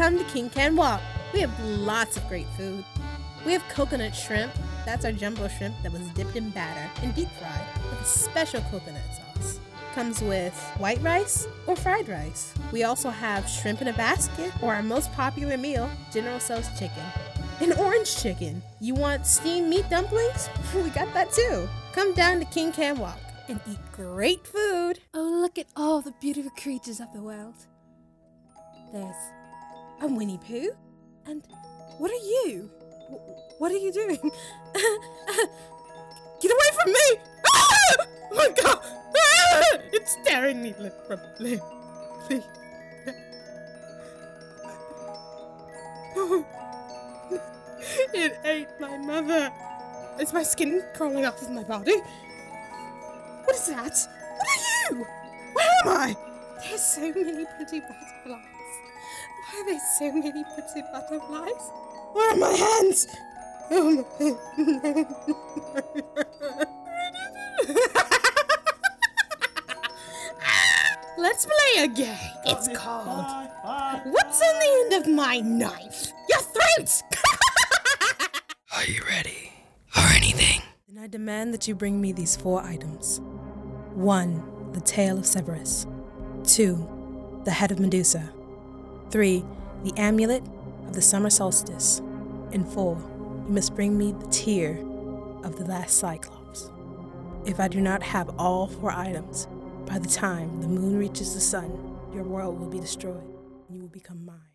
come to King Can Walk. We have lots of great food. We have coconut shrimp. That's our jumbo shrimp that was dipped in batter and deep fried with a special coconut sauce. Comes with white rice or fried rice. We also have shrimp in a basket, or our most popular meal, General Tso's chicken. And orange chicken. You want steamed meat dumplings? We got that too. Come down to King Can Walk and eat great food. Oh, look at all the beautiful creatures of the world. There's a Winnie Pooh? And what are you? What are you doing? Get away from me! Ah! Oh my God! Ah! It's staring me from limb. Please. It ate my mother. Is my skin crawling off of my body? What is that? What are you? Where am I? There's so many pretty butterflies. Why are there so many pretty butterflies? Where are my hands? Oh my. Let's play a game. It's called What's on the End of My Knife? Your throat! Are you ready for anything? Then I demand that you bring me these 4 items. 1, the tail of Cerberus. 2, the head of Medusa. 3, the amulet of the summer solstice. And 4, you must bring me the tear of the last Cyclops. If I do not have all 4 items, by the time the moon reaches the sun, your world will be destroyed and you will become mine.